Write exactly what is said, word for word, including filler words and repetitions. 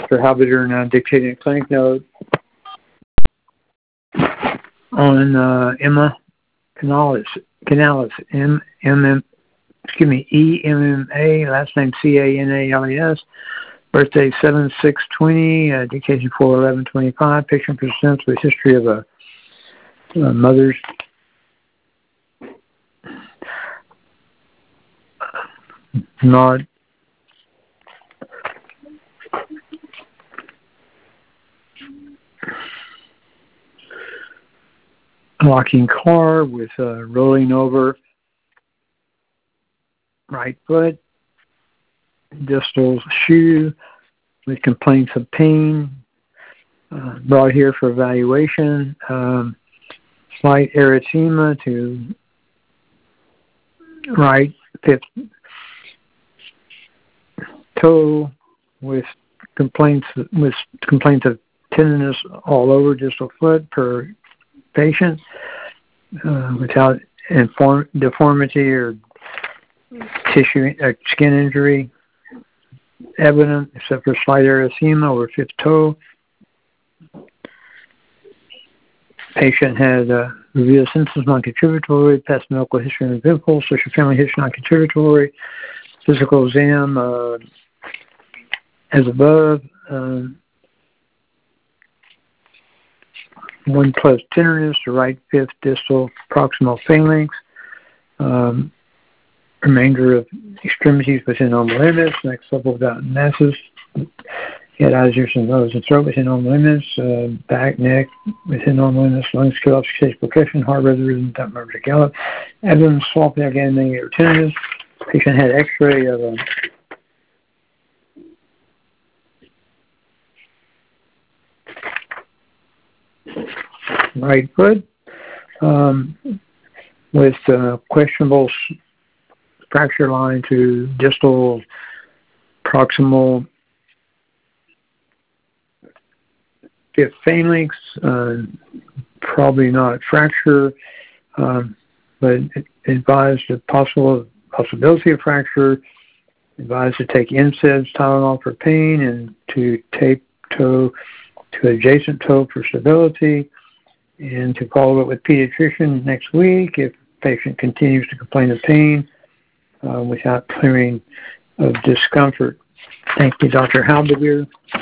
Doctor Halbeder now dictating a clinic note on uh, Emma Canales, Canales, M M M, excuse me, E M M A, last name C A N A L E S, birthday seven six twenty, uh, dictation four eleven twenty-five. Patient presents with history of a, a mother's not walking car with uh, rolling over right foot, distal shoe with complaints of pain, uh, brought here for evaluation, um, slight erythema to right fifth toe with complaints with complaints of tenderness all over distal foot per patient, uh, without inform, deformity or tissue uh, skin injury evident, except for slight erythema over fifth toe. Patient had uh, revealed symptoms non-contributory, past medical history and eventful, social family history non-contributory, physical exam uh, as above. Uh, one plus tenderness to right fifth distal proximal phalanx. Um, remainder of extremities within normal limits. Next level without masses. Head, eyes, ears, and nose and throat within normal limits. Uh, back, neck within normal limits. Lungs, skill, stage percussion. Heart rhythm without murmur to gallop. Abdomen, swamp, negative or tenderness. Patient had X-ray of a right foot um, with uh, questionable fracture line to distal proximal fifth phalanx, uh, probably not fracture, um, but advised a possible possibility of fracture, advised to take N SAIDs, Tylenol for pain, and to tape toe to adjacent toe for stability, and to follow up with pediatrician next week if patient continues to complain of pain uh, without clearing of discomfort. Thank you, Doctor Halbeder.